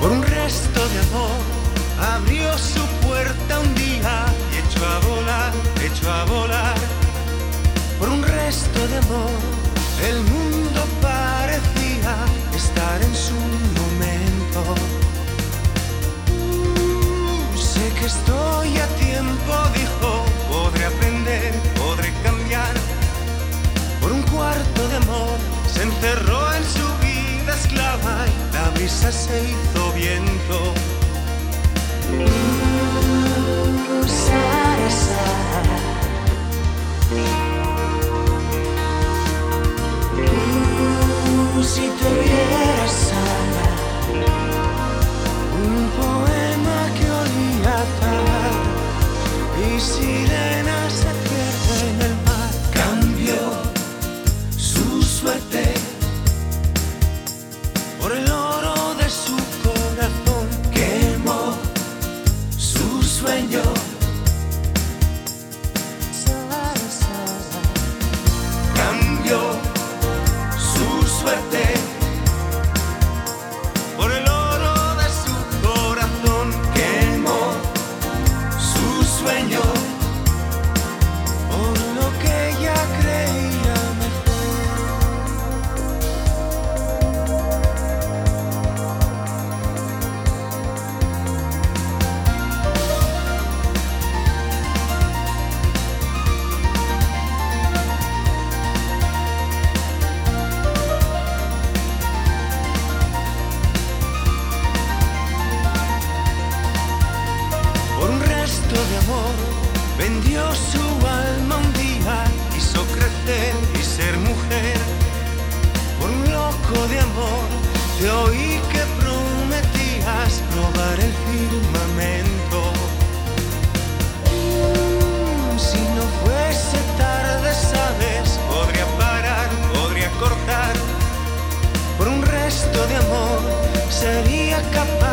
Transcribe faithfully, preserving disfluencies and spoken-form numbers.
Por un resto de amor abrió su puerta un día y echó a volar, echó a volar. Por un resto de amor el mundo parecía estar en su momento. Uh, sé que estoy a tiempo, dijo, podré aprender, podré cambiar. Por un cuarto de amor se encerró en su vida esclava y la brisa se hizo viento. Uh, Sara, Sara. Uh, si te vieras, Sara, un poema que olía a azahar y sirena se pierde en el mar. cambió su suerte Por el oro de su corazón quemó su sueño. Sara, Sara. Cambió su suerte Por el oro de su corazón quemó su sueño. por lo que ella creía mejor. Por un resto de amor vendió su alma un día, quiso crecer y ser mujer. Por un loco de amor te oí que prometías probar el firmamento. Mm, si no fuese tarde, sabes, podría parar, podría cortar. Por un resto de amor sería capaz